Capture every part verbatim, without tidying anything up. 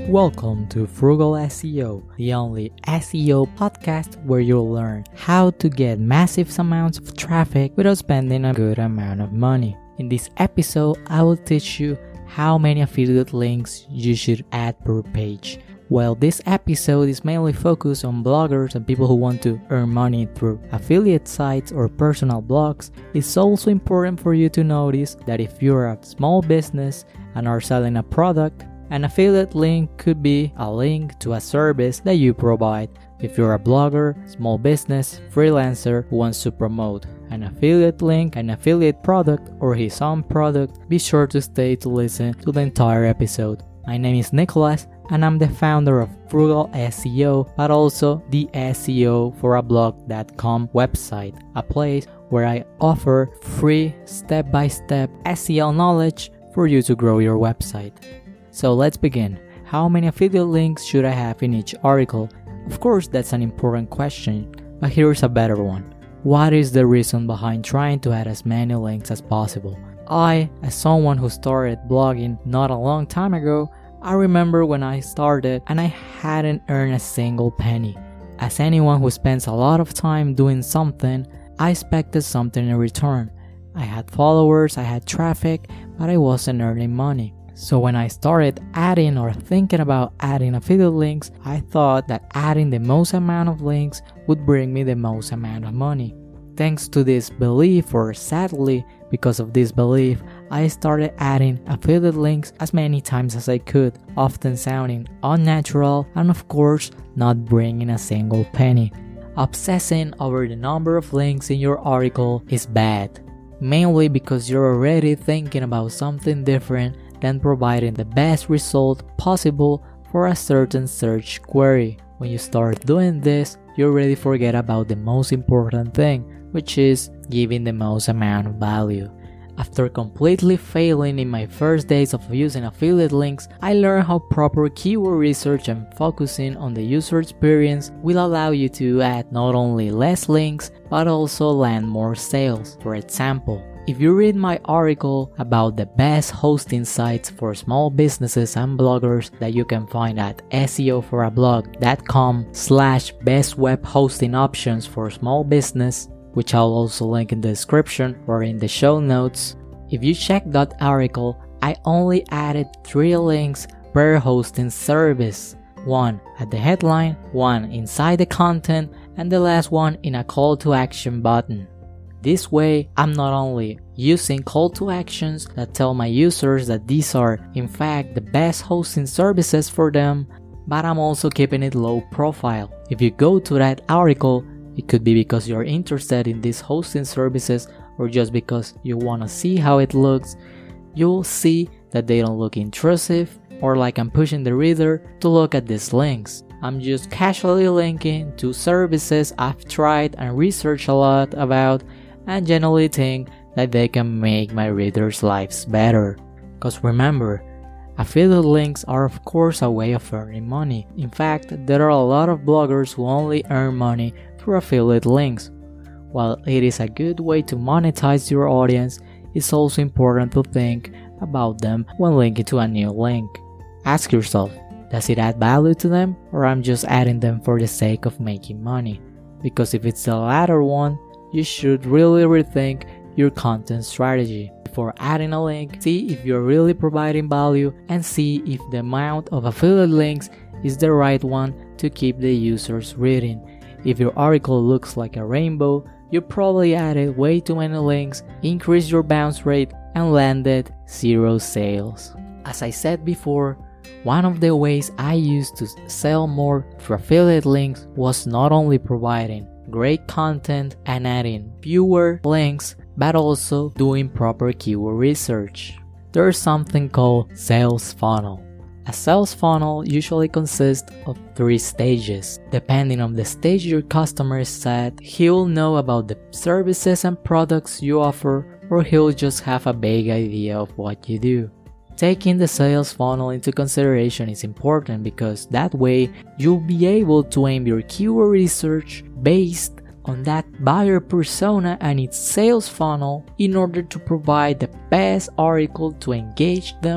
Welcome to Frugal S E O, the only S E O podcast where you'll learn how to get massive amounts of traffic without spending a good amount of money. In this episode, I will teach you how many affiliate links you should add per page. While this episode is mainly focused on bloggers and people who want to earn money through affiliate sites or personal blogs, it's also important for you to notice that if you're a small business and are selling a product, an affiliate link could be a link to a service that you provide. If you're a blogger, small business, freelancer who wants to promote an affiliate link, an affiliate product, or his own product, be sure to stay to listen to the entire episode. My name is Nicholas, and I'm the founder of Frugal S E O, but also the S E O for a blog dot com website, a place where I offer free step-by-step S E O knowledge for you to grow your website. So let's begin. How many affiliate links should I have in each article? Of course, that's an important question, but here's a better one. What is the reason behind trying to add as many links as possible? I, as someone who started blogging not a long time ago, I remember when I started and I hadn't earned a single penny. As anyone who spends a lot of time doing something, I expected something in return. I had followers, I had traffic, but I wasn't earning money. So when I started adding or thinking about adding affiliate links, I thought that adding the most amount of links would bring me the most amount of money. Thanks to this belief, or sadly because of this belief, I started adding affiliate links as many times as I could, often sounding unnatural and of course not bringing a single penny. Obsessing over the number of links in your article is bad, mainly because you're already thinking about something different than providing the best result possible for a certain search query. When you start doing this, you already forget about the most important thing, which is giving the most amount of value. After completely failing in my first days of using affiliate links, I learned how proper keyword research and focusing on the user experience will allow you to add not only less links, but also land more sales. For example, if you read my article about the best hosting sites for small businesses and bloggers that you can find at S E O for a blog dot com slash best web hosting options for small business, which I'll also link in the description or in the show notes. If you check that article, I only added three links per hosting service. One at the headline, one inside the content, and the last one in a call to action button. This way, I'm not only using call to actions that tell my users that these are in fact the best hosting services for them, but I'm also keeping it low profile. If you go to that article, it could be because you're interested in these hosting services or just because you want to see how it looks. You'll see that they don't look intrusive or like I'm pushing the reader to look at these links. I'm just casually linking to services I've tried and researched a lot about and generally think that they can make my readers' lives better. Because remember, affiliate links are of course a way of earning money. In fact, there are a lot of bloggers who only earn money through affiliate links. While it is a good way to monetize your audience, it's also important to think about them when linking to a new link. Ask yourself, does it add value to them, or I'm just adding them for the sake of making money? Because if it's the latter one, you should really rethink your content strategy. Before adding a link, see if you're really providing value and see if the amount of affiliate links is the right one to keep the users reading. If your article looks like a rainbow, you probably added way too many links, increased your bounce rate, and landed zero sales. As I said before, one of the ways I used to sell more through affiliate links was not only providing great content and adding fewer links, but also doing proper keyword research. There's something called sales funnel. A sales funnel usually consists of three stages. Depending on the stage your customer is at, he'll know about the services and products you offer, or he'll just have a vague idea of what you do. Taking the sales funnel into consideration is important because that way you'll be able to aim your keyword research based on that buyer persona and its sales funnel in order to provide the best article to engage them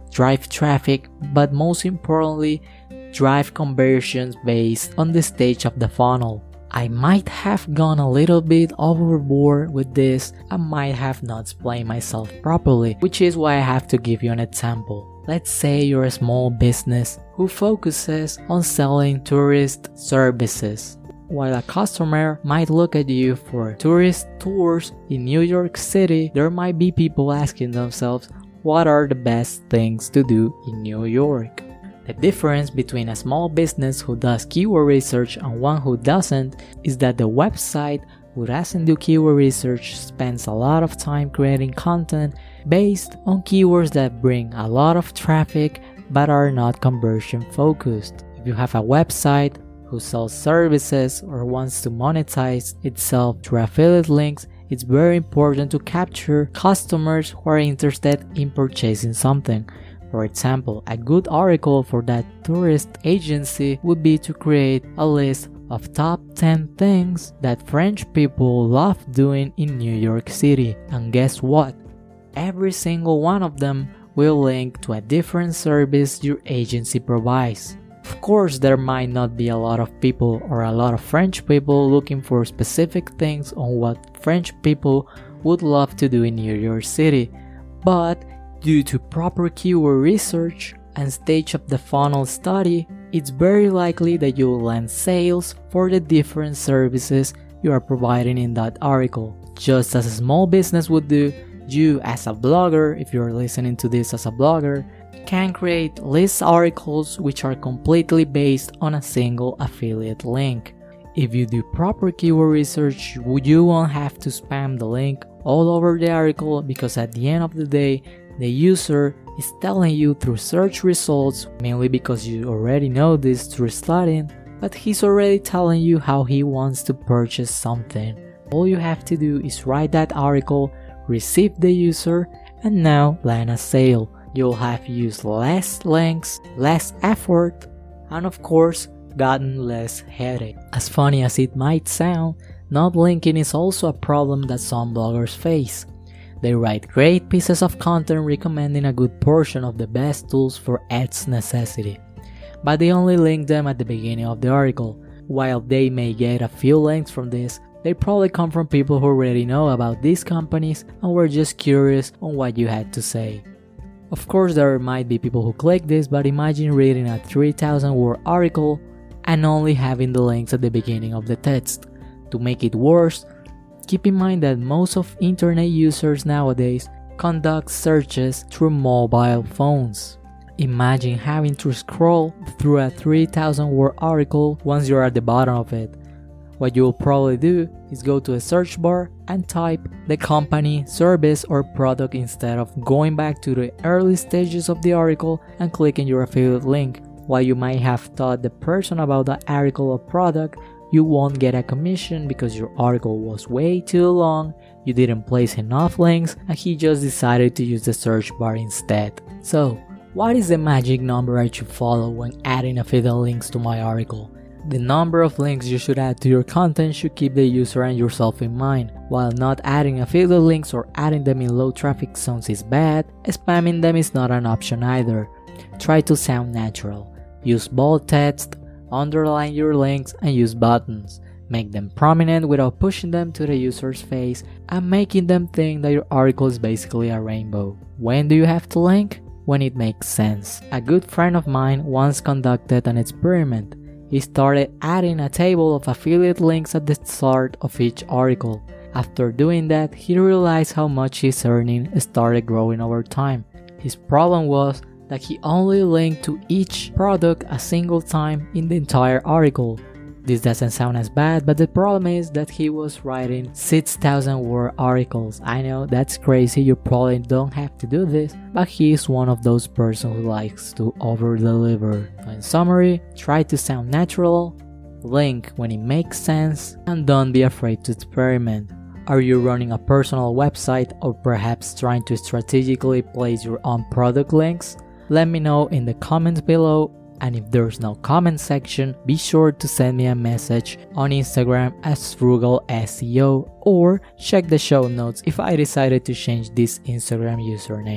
drive traffic, but most importantly, drive conversions based on the stage of the funnel. I might have gone a little bit overboard with this. I might have not explained myself properly, which is why I have to give you an example. Let's say you're a small business who focuses on selling tourist services. While a customer might look at you for tourist tours in New York City, there might be people asking themselves, what are the best things to do in New York? The difference between a small business who does keyword research and one who doesn't is that the website who doesn't do keyword research spends a lot of time creating content based on keywords that bring a lot of traffic but are not conversion focused. If you have a website who sells services or wants to monetize itself through affiliate links, it's very important to capture customers who are interested in purchasing something. For example, a good article for that tourist agency would be to create a list of top ten things that French people love doing in New York City. And guess what? Every single one of them will link to a different service your agency provides. Of course, there might not be a lot of people or a lot of French people looking for specific things on what French people would love to do in New York City, but due to proper keyword research and stage of the funnel study, it's very likely that you will land sales for the different services you are providing in that article. Just as a small business would do, you as a blogger, if you're listening to this as a blogger, can create list articles which are completely based on a single affiliate link. If you do proper keyword research, you won't have to spam the link all over the article, because at the end of the day, the user is telling you through search results, mainly because you already know this through studying, but he's already telling you how he wants to purchase something. All you have to do is write that article, receive the user, and now land a sale. You'll have used less links, less effort, and of course, gotten less headache. As funny as it might sound, not linking is also a problem that some bloggers face. They write great pieces of content recommending a good portion of the best tools for Ads necessity, but they only link them at the beginning of the article. While they may get a few links from this, they probably come from people who already know about these companies and were just curious on what you had to say. Of course, there might be people who click this, but imagine reading a three thousand word article and only having the links at the beginning of the text. To make it worse, keep in mind that most of internet users nowadays conduct searches through mobile phones. Imagine having to scroll through a three thousand word article once you're at the bottom of it. What you'll probably do is go to a search bar and type the company, service, or product instead of going back to the early stages of the article and clicking your affiliate link. While you might have taught the person about the article or product, you won't get a commission because your article was way too long, you didn't place enough links, and he just decided to use the search bar instead. So, what is the magic number I should follow when adding affiliate links to my article? The number of links you should add to your content should keep the user and yourself in mind. While not adding affiliate links or adding them in low traffic zones is bad, spamming them is not an option either. Try to sound natural. Use bold text, underline your links, and use buttons. Make them prominent without pushing them to the user's face and making them think that your article is basically a rainbow. When do you have to link? When it makes sense. A good friend of mine once conducted an experiment. He started adding a table of affiliate links at the start of each article. After doing that, he realized how much his earning started growing over time. His problem was that he only linked to each product a single time in the entire article. This doesn't sound as bad, but the problem is that he was writing six thousand word articles. I know, that's crazy, you probably don't have to do this, but he is one of those persons who likes to over-deliver. So in summary, try to sound natural, link when it makes sense, and don't be afraid to experiment. Are you running a personal website or perhaps trying to strategically place your own product links? Let me know in the comments below. And if there's no comment section, be sure to send me a message on Instagram as Frugal S E O or check the show notes if I decided to change this Instagram username.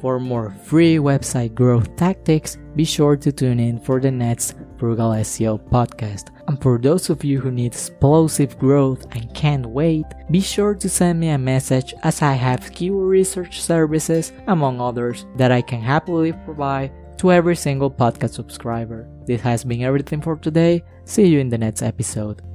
For more free website growth tactics, be sure to tune in for the next Frugal S E O podcast. And for those of you who need explosive growth and can't wait, be sure to send me a message as I have keyword research services, among others, that I can happily provide to every single podcast subscriber. This has been everything for today. See you in the next episode.